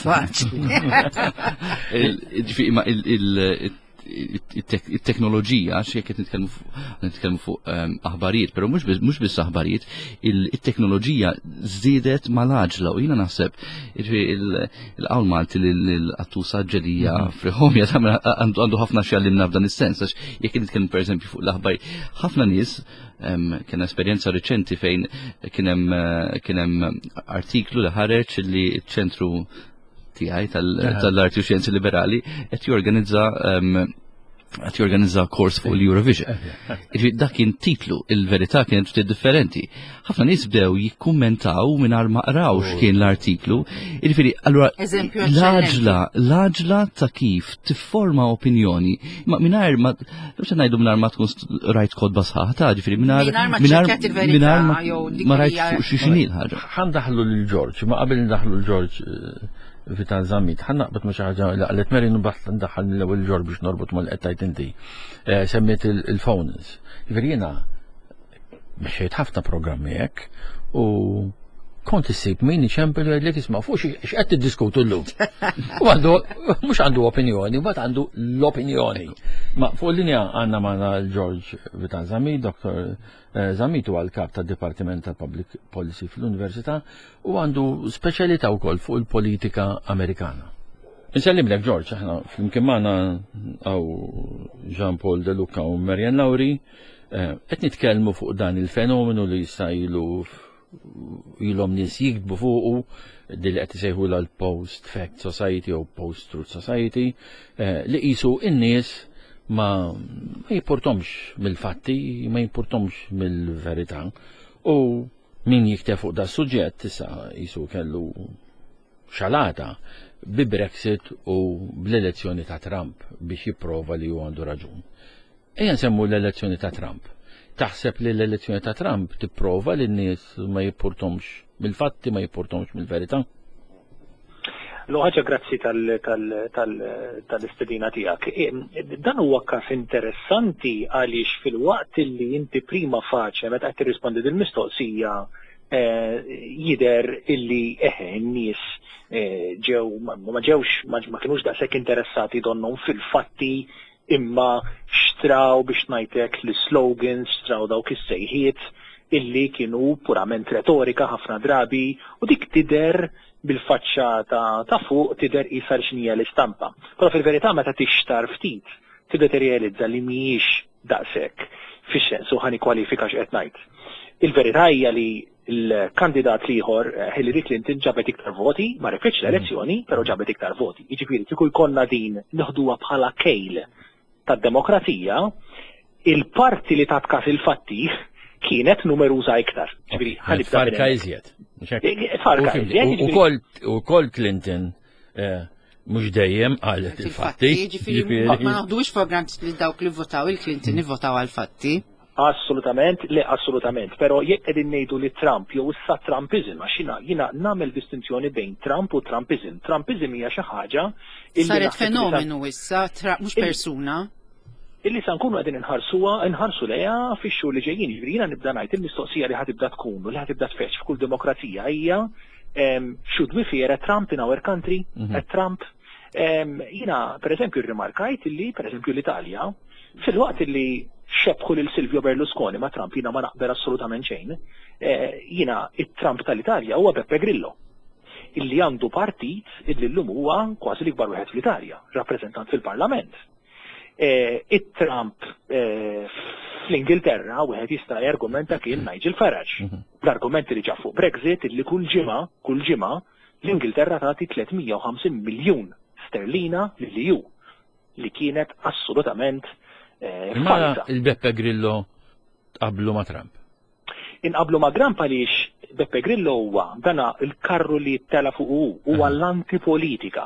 faċli. Il-teknoloġija, xie qed nitkellmu fuq aħbarijiet, però mhux biss aħbarijiet, il-teknoloġija żdiedet mal-aġla u jiena naħseb il-qawl Malti l-Attusa ġelija friħomja għandu ħafna xi għallimna f'dan is-sens għax jekk nitkellmu pereżempju fuq l-aħbar ħafna nies kien esperjenza reċenti fejn kien hemm artiklu li ħareġ li ċ-ċentru tiegħi tal-arti u xjenzi liberali qed jorganizza kors fuq l-Eurovision. Dak kien titlu, il-verità kienet ftit differenti. Ħafna nies bdew jikkummentaw mingħajr ma qraw x'kien l-artiklu. Jiġifieri allura l-aġla ta' kif tifforma opinjoni mingħajr ma ngħidu mingħajr ma tkun rajt kodba sħaħ ta' ġifieri mingħajr ma rajt fuq xi xinil ħaġa. Ħandaħlu lil George, ma qabel ndaħlu lil George Vital Zamit, ħannaqbet ma xi ħaġa li qalet Mary nbaħt ndaħħal mill-ewwel George biex norbot mal-qed tajt inti. Semmiet il-phones. Jiġifieri jiena mexxejt ħafna programmi hekk u kont issib min iċempel u jgħidlek isma' fuq x'qed tiddiskutu llum. U għandu mhux għandu opinjoni, mbagħad għandu l-opinjoni. Ma fuq linja għandna magħna George Vital Zamit, Dr. Zamit huwa l-kap tad-Dipartiment ta' Public Policy fl-Università u għandu speċjalità wkoll fuq il-politika Amerikana. Insellimlek George, aħna flimkien magħna hawn Jean Paul De Luca u Marian Lawri qed nitkellmu fuq dan il-fenomenu li jista' ilhom nies jiktbu fuqu li qed isejħula l-post-fact society u post-truth society li qisu in-nies ma jimpurtomx mill-fatti, ma jimpurtomx mill-verità u min jikteb fuq da suġġett issa qisu kellu xalata bi Brexit u bl-elezzjoni ta' Trump biex jipprova li hu għandu raġun. Ejja nsemmu l-elezzjoni ta' Trump. Taħseb li l-elezzjoni ta' Trump tipprova li n-nies ma jippurtomx mill-fatti, ma jippurtomx mill-verità? Ħaġa grazzi tal-istedina tiegħek. Dan huwa każ interessanti għaliex fil-waqt li inti prima faċe meta qed tirrispondi dil-mistoqsija jidher illi n-nies ma kinux daqshekk interessati donhom fil-fatti imma xtraw biex ngħidlek l-slogans, xtraw dawk is-sejħiet illi kienu purament retorika ħafna drabi u dik tidher bil-faċċa ta' fuq tidher qisha x'inhija l-istampa. Però fil-verità meta tixtar ftit tibda tirrealizza li mhijiex daqshekk fix-xens u ħani kwalifika x'qed ngħid. Il-verità hija li l-kandidat ieħor Hillary Clinton ġabet iktar voti, ma rifetx l-elezzjoni, però ġabet iktar voti. Jiġifieri kieku jkollna din neħduha bħala kejl tad-demokrazija, il-parti li tatkas il-fatti kienet numeruża iktar. Farka iżjed. U kol Clinton mhux dejjem qalet il-fatti. Ma naħdux for granted li dawk li votaw il-Clinton ivvotaw għal-fatti. Assolutament, assolutament. Però jekk qegħdin ngħidu li Trump jew issa Trumpism, għax jiena nagħmel distinzjoni bejn Trump u Trumpism. Trumpism hija xi ħaġa illi saret fenomenu issa, mhux persuna. Illi sa nkunu qegħdin inħarsu lejha fix-xhur li ġejjin. Jiena nibda ngħid il-mistoqsija li ħatibda tkun u li ħatibda tfetx f'kull demokrazija hija should we fear a Trump in our country? A Trump? Jiena pereżempju rrimarkajt illi pereżempju l-Italja fil-waqt illi xebħu lil Silvio Berlusconi ma' Trump jiena ma naqbel assolutament xejn. Jiena it-Trump tal-Italja huwa Beppe Grillo, illi għandu partit illi llum huwa kważi l-ikbar wieħed fl-Italja, rappreżentant fil-Parlament. It-Trump fl-Ingilterra wieħed jista' jargumenta kien Nigel Farage. L-argumenti li ġa fuq Brexit illi kull ġimgħa l-Ingilterra tagħti 350 miljun sterlina lill-EU li kienet assolutament falsa. Il-Beppe Grillo qablu ma' Trump. Inqablu ma' Trump għaliex Beppe Grillo huwa dana il-karru li tela fuq huwa l-antipolitika.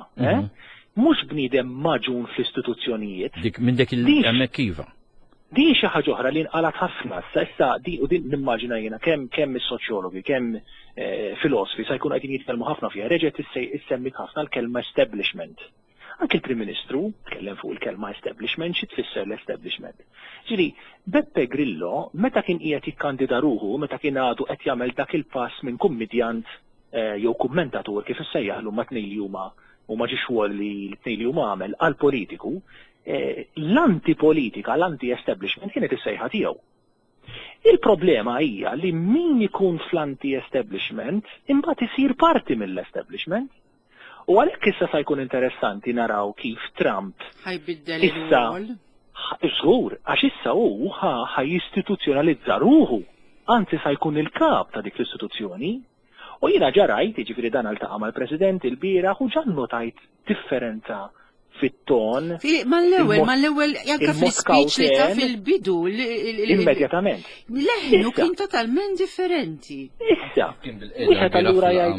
Mhux bniedem maġun fl-istituzzjonijiet. Minn dik il-hemmhekk iva. Di xi ħaġa oħra li nqalat ħafna issa din nimmaġina jiena kemm is-soċjologi, kemm filosofi se jkunu qegħdin jitkellmu ħafna fiha, reġgħet issemmit ħafna l-kelma establishment. Anke il-Prim Ministru tkellem fuq il-kelma establishment, xi tfisser l-establishment. Ġieli, Beppe Grillo meta kien qiegħed jikkandida ruħu, meta kien għadu qed jagħmel dak il-pass minn kummedjant jew kummentatur kif issejjaħlu ma' tnejn li huma ġiex xogħol li t-tnejn li huma għamel għal politiku, l-antipolitika, l-anti-establishment kienet is-sejħa tiegħu. Il-problema hija li min ikun fl-anti-establishment imbagħad isir parti mill-establishment. U għalhekk issa se jkun interessanti naraw kif Trump ħajbiddel il-rol. Żgur, għax issa hu ħajistituzzjonalizza ruħu, anzi se jkun il-kap ta' dik l-istituzzjoni. U jiena ġarajt, jiġifieri dan altaqa' mal-President il-bieraħ u ġa notajt differenza fit-ton. Mal-ewwel janka fl-speech li ta' fil-bidu. Immedjatament. Leħnu kien totalment differenti. Issa. Wieħed allura jgħid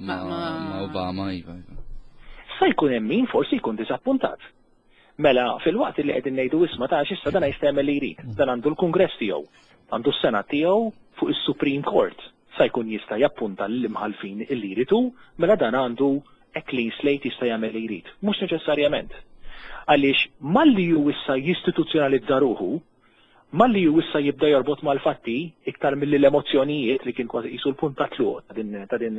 ma' Obama iva. Sa jkun hemm min forsi jkun diżappuntat. Mela fil-waqt li qegħdin ngħidu isma' ta' issa dan jistgħmel li jrid. Dan għandu l-Kungress tiegħu, għandu s-Senat tiegħu fuq is-Supreme Court. Sa jkun jista' jappunta l-imħalfin li jridu, mela dan għandu clean slate jista' jagħmel li jrid. Mhux neċessarjament. Għaliex malli hu issa jistituzzjonalizza ruħu, malli hu issa jibda jorbot mal-fatti iktar mill-emozzjonijiet li kien kważi qisu l-punt ta' tluq ta' din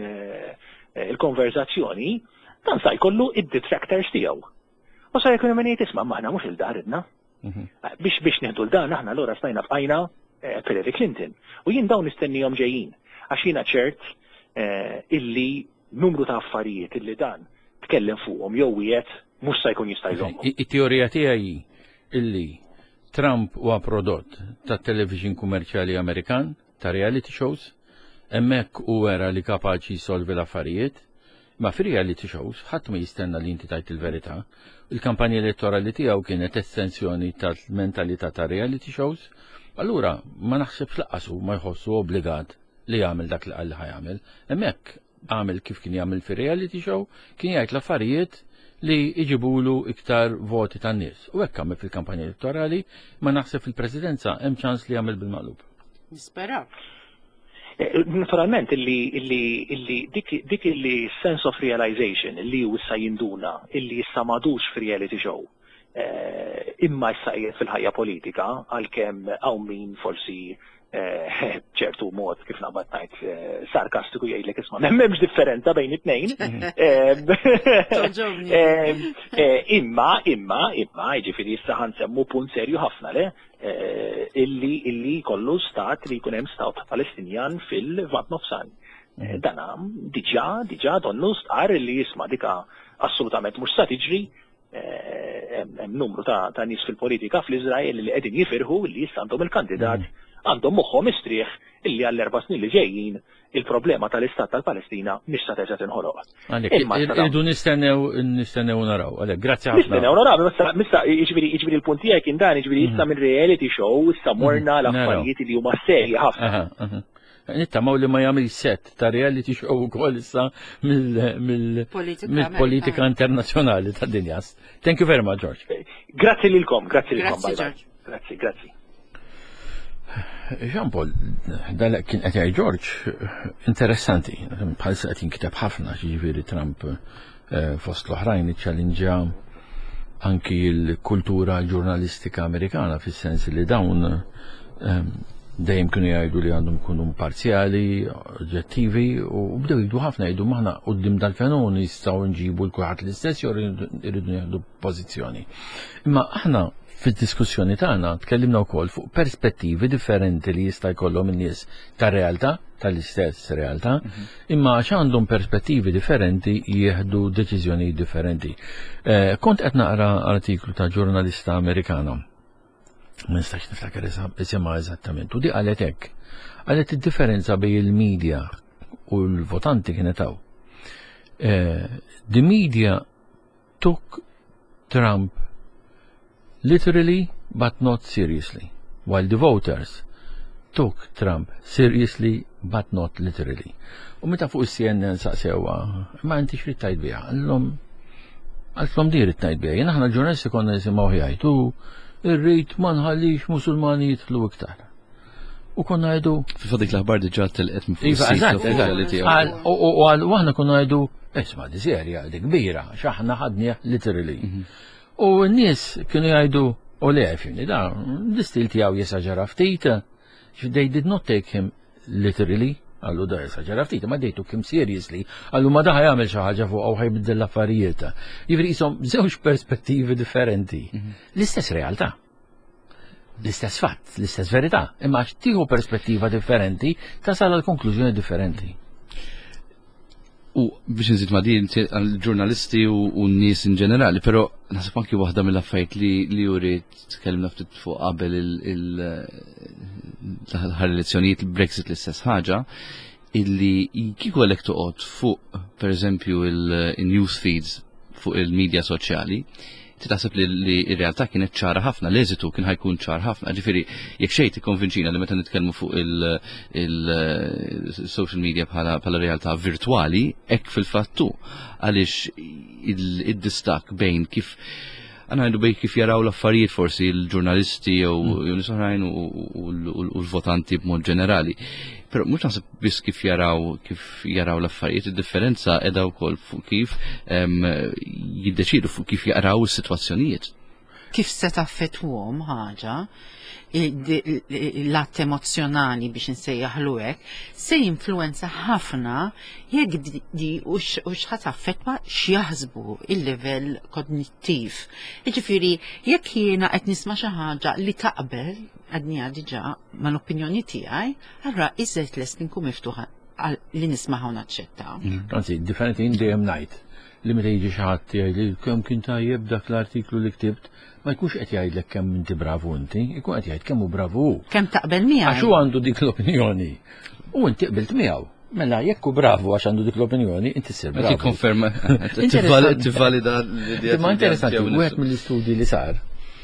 il-konverzazzjoni, dan sa jkollu id-detractors tiegħu. U sa jkun min jgħid isma' aħna mhux il-daridna. Biex nieħdu l-dan aħna lura stajna f'qajna Hillary Clinton. U jien dawn nistennihom ġejjin għax jiena ċert illi numru ta' affarijiet illi dan tkellem fuqhom jew wieħed mhux se jkun jista' jżommhom. It-teorija tiegħi illi Trump huwa prodott ta' television kummerċjali Amerikan, ta' reality shows, hemmhekk u wera li kapaċi jsolvi l-affarijiet, ma fi reality shows ħadd ma jistenna li inti tajt il-verità. Il-kampanja elettorali tiegħu kienet estensjoni tal-mentalità ta' reality shows, allura ma naħsebx laqqasu ma jħossu obbligat li jagħmel dak li qal li ħajamel. Hemmhekk għamel kif kien jagħmel fi reality show, kien jgħid l-affarijiet li iġibulu iktar voti tan-nies. U hekk għamel fil-kampanja elettorali, ma naħseb fil-presidenza hemm ċans li jagħmel bil-maqlub. Nisperaw. Naturalment illi dik illi sense of realization illi hu issa jinduna illi issa madux f'reality show imma issa qiegħed fil-ħajja politika għalkemm hawn min forsi ċertu mod kif naqbad ngħid sarkastiku jgħidlek isma' m'hemmx differenza bejn it-tnejn. Imma jiġifieri issa ħansemmu punt serju ħafna le illi kollu stat li jkun hemm stat Palestinjan fil-Vant Nofsan. Dana diġà donnu stqar li jisma' dika assolutament mhux sa tiġri. Hemm numru ta' nies fil-politika fl-Iżrael li qegħdin jifirħu li issa għandhom il-kandidat għandhom moħħhom istrieħ illi għall-4 snin li ġejjin il-problema tal-Istat tal-Palestina mhix se terġa' tinħoloq. Irdu nistennew naraw. Għalhekk grazzi ħafna. Nistennew naraw, mista jiġifieri l-punt tiegħek kien dan jiġifieri issa minn reality show issa morna l-affarijiet li huma serji ħafna. Nittamaw li ma jagħmel set ta' reality show ukoll issa mill-politika internazzjonali tad-dinja. Thank you very much, George. Grazzi lilkom, George. Grazzi. Jean Paul, dalek kien qed George interessanti, bħalissa qed jinkiteb ħafna ġifieri Trump fost l-oħrajn iċċallinġa anki l-kultura ġurnalistika Amerikana fis-sens li dawn dejjem kienu jgħidu li għandhom ikunu parzjali, oġġettivi u bdew jgħidu ħafna jgħidu maħna quddiem dal-fenomenu jistgħu nġibu l-kulħadd l-istess jew irridu nieħdu pożizzjoni. Imma aħna fid-diskussjoni tagħna tkellimna wkoll fuq perspettivi differenti li jista' jkollhom in-nies tar-realtà, tal-istess realtà, imma għax għandhom perspettivi differenti jieħdu deċiżjoni differenti. Kont qed naqra artiklu ta' ġurnalista Amerikana, ma nistax niftakar isimha eżattament, u di qalet hekk. Qalet id-differenza bejn il-medja u l-votanti kienet hawn. The media took Trump literally but not seriously, while the voters took Trump seriously but not literally. U meta fuq is-CNN saqsewa, ma inti xrid tajt biha, għalhom di rid tajt biha. Jien aħna l-ġurnalisti konna nisimgħu jgħidu irrid ma nħallix Musulmani jidħlu iktar. U konna jgħidu fil-fadik l-aħbar diġà telqet minn fuq u aħna konna jgħidu isma' di serja di kbira x'aħna ħadnieh literally. U n-nies kienu jgħidu u le fimni da l-istil tiegħu jesaġera ftit. They did not take him literally, għallu da jesaġera ftit, ma they took him seriously, għallu ma daħ jagħmel xi ħaġa fuq u ħajbiddel l-affarijiet. Jifri jisom żewġ perspettivi differenti. L-istess realtà, l-istess fatt, l-istess verità, imma tieħu perspettiva differenti tasal għal konklużjoni differenti. U biex nżid ma' din għal-ġurnalisti u n-nies in ġenerali, però nasib anki waħda mill-affarijiet li juri tkellimna ftit fuq qabel l-elezzjonijiet il-Brexit l-istess ħaġa, illi kieku għalek toqgħod fuq pereżempju il-news feeds fuq il-medja soċjali, titaħseb li r-realtà kienet ċara ħafna, l-eżitu kien ħajkun ċar ħafna. Ġifieri jekk xejn tikkonvinċina li meta nitkellmu fuq il-social media bħala realtà virtwali, hekk fil-fattu għaliex id-distak bejn kif għanajdu bej kif jaraw l-affarijiet forsi l-ġurnalisti u nisoħrajn u l-votanti b'mod ġenerali. Pero mux naħseb biss kif jaraw l-affarijiet, id-differenza edha wkoll fuq kif jiddeċidu fuq kif jaraw is-sitwazzjonijiet. Kif se taffettwhom ħaġa l-att emozjonali biex nsejjaħlu hekk se jinfluenza ħafna jekk di u x'ħadd affettwa x'jaħsbu il-livell kognittiv. Jiġifieri jekk jiena qed nisma' xi ħaġa li taqbel għadnija diġà mal-opinjoni tiegħi, allura iżgħid lest nkun miftuħa li nisma' u naċċetta. Anzi, differenti dejjem ngħid li meta jiġi xi ħadd jgħidli kemm kien tajjeb dak l-artiklu li ktibt, ma jkunx qed jgħidlek kemm inti bravu inti, jkun qed jgħid kemm hu bravu hu. Kemm taqbel miegħu. Għax hu għandu dik l-opinjoni. U inti qbilt miegħu. Mela jekk hu bravu għax għandu dik l-opinjoni, inti ssir bravu. Tikkonferma, tivvalida l-idea. Ma interessanti, wieħed mill-istudji li sar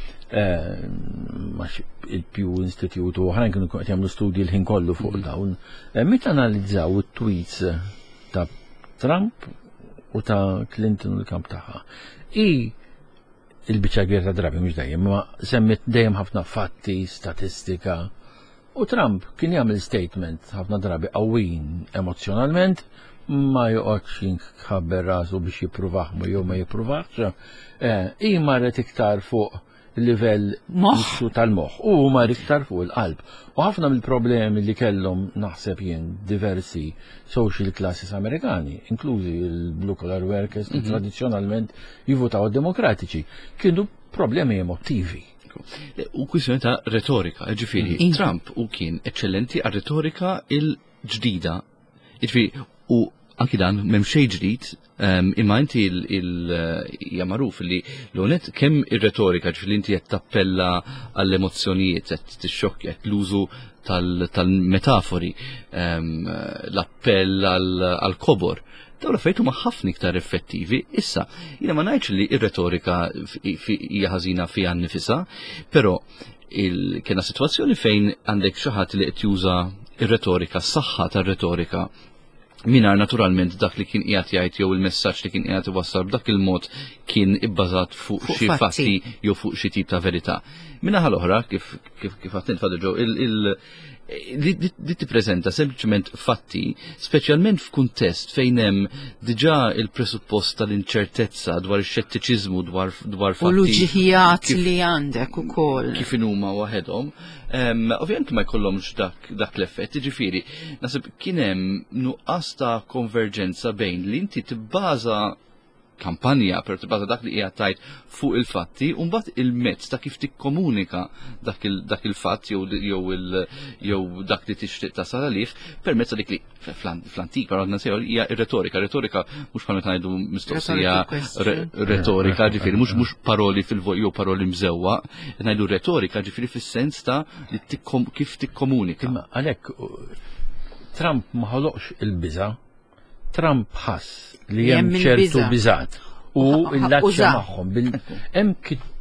il-Pew Institute u ħrajn kienu qed jagħmlu studji l-ħin kollu fuq dawn. Meta analizzaw it-tweets ta' Trump u ta' Clinton u l-kamp tagħha. Il-biċċa kbir ta' drabi mhux dejjem, ma semmit dejjem ħafna fatti, statistika. U Trump kien jagħmel statement ħafna drabi qawwin emozjonalment, ma joqgħodx jinħabber rasu biex jippruvaħ jew ma jippruvax. Marret iktar fuq il-livell moħħ tal-moħħ u mar iktar fuq il-qalb. U ħafna mill-problemi li kellhom naħseb jien diversi social classes Amerikani, inklużi il-blue collar workers li tradizzjonalment jivvotaw demokratiċi, kienu problemi emotivi. U kwistjoni ta' retorika, ġifieri Trump u kien eċċellenti għal retorika il-ġdida. Ġifieri u anki dan m'hemm xejn ġdid, imma inti hija magħruf li l-onet kemm ir-retorika ġifieri inti qed tappella għall-emozzjonijiet qed tixxokkja l-użu tal-metafori, l-appell għall-kobor. Dawn l-affarijiet huma ħafna iktar effettivi. Issa, jiena ma ngħidx li r-retorika hija ħażina fiha nnifisha, però kena sitwazzjoni fejn għandek xi ħadd li qed juża ir-retorika, s-saħħa tar-retorika minar naturalment dak li kien qiegħed jgħid jew il-messaġġ li kien qiegħed iwassal b'dak il-mod kien ibbażat fuq xi fatti jew fuq xi tip ta' verità. Minaħa l-oħra kif għattin Father Joe, li tippreżenta sempliċement fatti, speċjalment f'kuntest fejn hemm diġà il-presuppost tal-inċertezza dwar ix-xettiċiżmu dwar fatti. U l-uġiħijat li għandek ukoll. Kif huma waħedhom. Ovvjament ma jkollhomx dak l-effett, ġifieri, nasib kien hemm nuqqas ta' konverġenza bejn li inti tibbaża kampanja per tibbaża dak li qiegħed tgħid fuq il-fatti u mbagħad il-mezz ta' kif tikkomunika dak il-fatt jew dak li tixtieq tasal għalih permezz dik li fl-antik paradna sew hija ir-retorika. Retorika mhux bħal meta ngħidu mistoqsija retorika, ġifieri mhux paroli fil-vojt jew paroli mżewwa, ngħidu retorika ġifieri fis-sens ta' li kif tikkomunika. Għalhekk Trump ma ħoloqx il-biża', Trump ħass li hemm ċertu biżat u l-laċċa magħhom.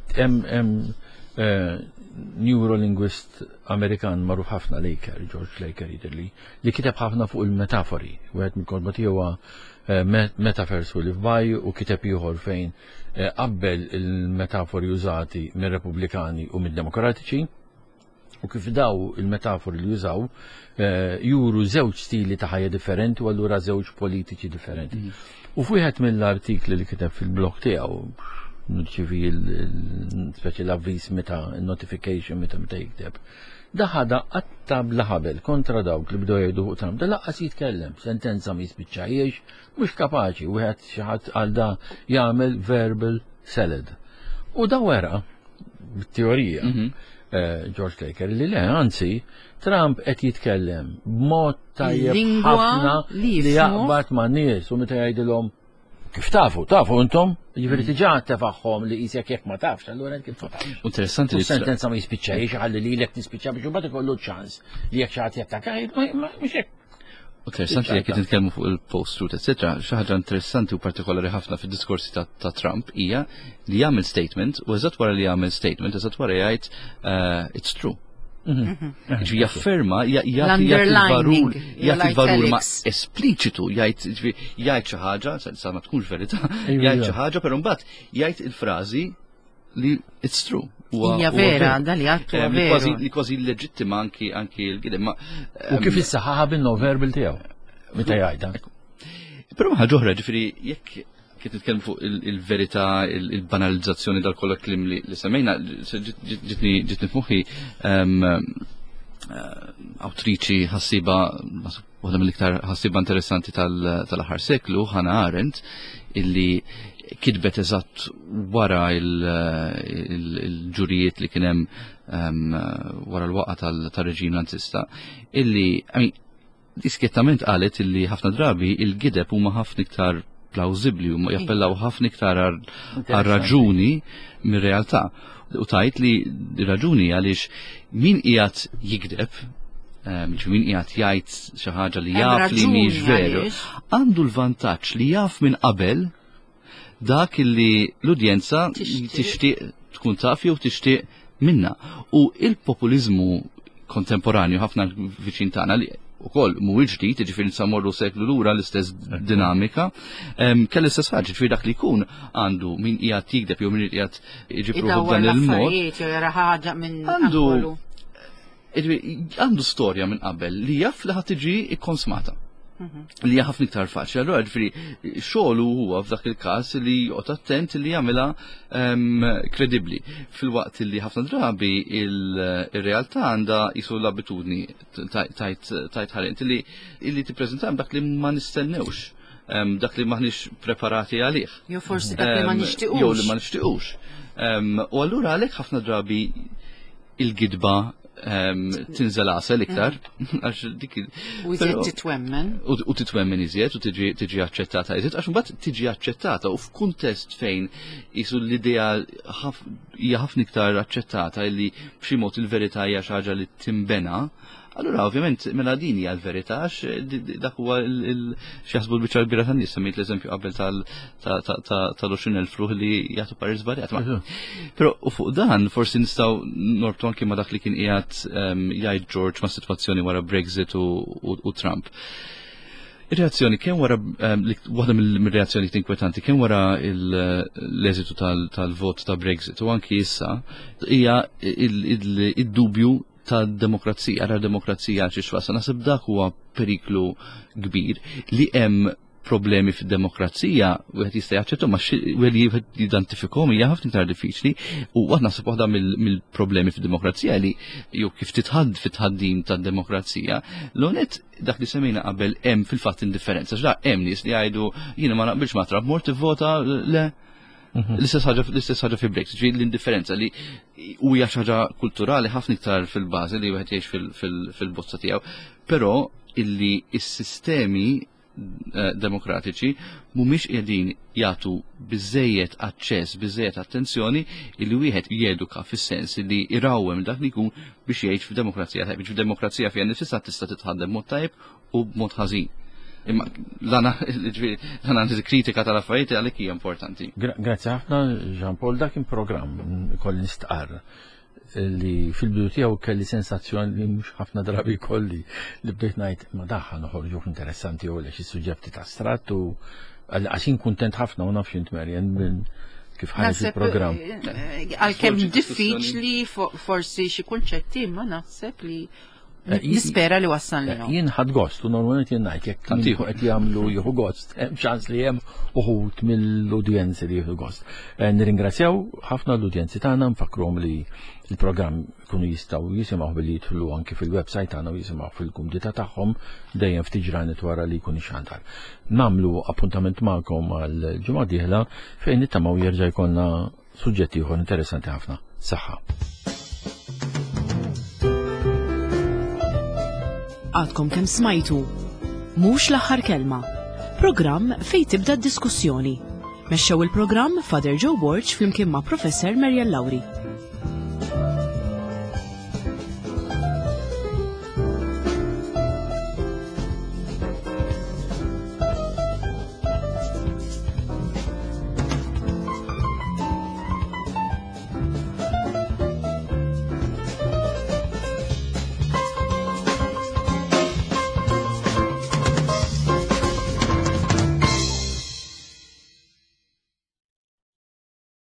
Hemm neurolinguist Amerikan magħruf ħafna George Laker jidhirli, li kiteb ħafna fuq il-metafori. Wieħed mill-kotba tiegħu huwa Metaphors Who Live By u kiteb ieħor fejn qabbel il-metafori użati mir-Repubblikani u mid-Demokratiċi u kif daw il-metafori li jużaw juru żewġ stili ta' ħajja differenti u allura żewġ politiċi differenti. U f'wieħed mill-artikli li kiteb fil-blog tiegħu nirċivi speċi l-avviż meta notification meta jikteb. Daħada qattab laħabel kontra dawk li bdew jgħidu fuq Trump. Da laqqas jitkellem, sentenza ma jispiċċajiex, mhux kapaċi wieħed xi ħadd għal da jagħmel verbal salad. U da wera bit-teorija George Laker li anzi Trump qed jitkellem b'mod tajjeb ħafna li jaqbad ma' nies u meta jgħidilhom kif tafu intom, jiġifieri diġà tefagħhom li qisek jekk ma tafx, allura kif tafx. Interessanti li sentenza ma jispiċċajx ħalli lilek tispiċċa biex imbagħad ikollu ċans li jekk xi ħadd jattakka mhux hekk. Interessanti jekk nitkellmu fuq il-post-truth, etc. Xi ħaġa interessanti u partikolari ħafna fid-diskorsi ta' Trump hija li jagħmel statement u eżatt wara li jagħmel statement, eżatt wara jgħid it's true. Jafferma, jgħid il-valur ma' espliċitu, jgħid xi ħaġa, sa ma tkunx verità, jgħid xi ħaġa, però mbagħad jgħid il-frażi li it's true. Hija vera, da li għattu veru. Li kważi leġittima anki l-gidem. U kif issaħħaħa bil-no-verbal tiegħu meta jgħidha. Però ħaġa oħra, ġifieri jekk kif nitkellmu fuq il-verità, il-banalizzazzjoni dal-kollha klim li semmejna, ġitni f'moħħi awtriċi ħassiba, waħda mill-iktar ħassiba interessanti tal-aħħar seklu, Hannah Arendt, illi kitbet eżatt wara il-ġurijiet li kien hemm wara l-waqgħa tar-reġim nazista, illi diskrettament qalet illi ħafna drabi il-gideb huma ħafna iktar plawzibli u jappellaw ħafna iktar għal-raġuni mir-realtà. U tajt li raġuni għaliex min qiegħed jikdeb, min qiegħed jgħid xi ħaġa li jaf li mhix veru, għandu l-vantaġġ li jaf minn qabel dak li l-udjenza tixtieq tkun taf jew tixtieq minna. U il-populiżmu kontemporanju ħafna viċin tagħna li ukoll mhuwiex ġdid, jiġifieri nsamorru seklu lura l-istess dinamika, kelli istess ħaġa, ġifieri dak li jkun għandu min qiegħed jikdeb jew min qiegħed jiġipruħu b'dan il-mod. Għandu storja minn qabel li jaf li ħadd tiġi ikkonsmata. Li hija ħafna iktar faċli. Allura ġifieri xogħlu huwa f'dak il-każ li joqgħod attent li jagħmilha kredibbli. Fil-waqt li ħafna drabi ir-realtà għandha qisu l-abitudni tajt ħarent li tippreżentam dak li ma nistennewx, dak li maħniex preparati għalih. Jew forsi dak li ma nixtiequx. Jew li ma nixtiequx. U allura għalhekk ħafna drabi il-gidba tinżel għasel iktar, għax dik u titwemmen. U titwemmen iżjed, u tiġi aċċettata iżjed, għax mbagħad tiġi aċċettata u f'kuntest fejn isu l-idea hija ħafna iktar aċċettata li b'xi mod il-verità hija xi ħaġa li timbena. Allura ovvjament mela din hija l-verità għax dak huwa x'jaħsbu l-biċċa kbira tan-nies, semmejt l-eżempju qabel tal-20,000 fruħ li jagħtu parir żbaljat. Però u fuq dan forsi nistgħu norbtu anke ma' dak li kien qiegħed jgħid George ma' sitwazzjoni wara Brexit u Trump. Ir-reazzjoni kemm wara waħda mill-reazzjoni inkwetanti kemm wara l-eżitu tal-vot ta' Brexit u anki issa hija id-dubju ta' demokrazija, demokrazija xi xwasa. Nasib dak huwa periklu kbir li hemm problemi fid-demokrazija u qed jista' jaċċettu ma wieħed jidentifikhom hija ħafna iktar diffiċli u waħda naħseb waħda mill-problemi fid-demokrazija li jew kif titħadd fit-tħaddim tad-demokrazija l-onet dak li semmejna qabel hemm fil-fatt indifferenza. X'da hemm nies li jgħidu jiena ma naqbilx ma Trump mort tivvota le l-istess ħaġa fi Brexit, ġi l-indifferenza li huja xi ħaġa kulturali ħafna iktar fil-bażi li wieħed jgħix fil-bozza tiegħu, però illi s-sistemi demokratiċi mhumiex qiegħdin jagħtu biżejjed aċċess, biżejjed attenzjoni illi wieħed jeduka fis-sens li irawwem dak li jkun biex jgħix f'demokrazija tajb. F'demokrazija fiha nifisha tista' titħaddem mod tajb u b'mod ħażin. Imma l-analiżi kritika tal-affarijiet għalhekk hija importanti. Grazzi ħafna Jean Paul, dak kien programm kolli nistqar li fil-bidu tiegħu kelli sensazzjoni li mhux ħafna drabi kolli li bdejt ngħid ma daħħa noħorġu interessanti u xi suġġetti ta' strat u għaxin kuntent ħafna u nafx int Marian kif ħareġ il-programm. Għalkemm diffiċli forsi xi kunċetti ma naħseb li nispera li wassalni. Jien ħadd gost u normalment jien ngħid jekk tieħu qed jagħmlu jieħu gost, hemm ċans li hemm uħud mill-udjenzi li jieħu gost. Nirringrazzjaw ħafna l-udjenzi tagħna, nfakruhom li il-programm kunu jistgħu jisimgħu billi jidħlu anke fil-website tagħna u jisimgħu fil-kumdita tagħhom dejjem ftit ġranet wara li jkun ixandar. Nagħmlu appuntament magħkom għall-ġimgħa dieħla fejn nittamaw jerġa' jkollna suġġetti ieħor interessanti ħafna. Saħħa. Għadkom kemm smajtu mhux l-aħħar kelma. Programm fejn tibda d-diskussjoni. Mexxew il-programm Father Joe Borch flimkien ma' Professor Marian Lawry.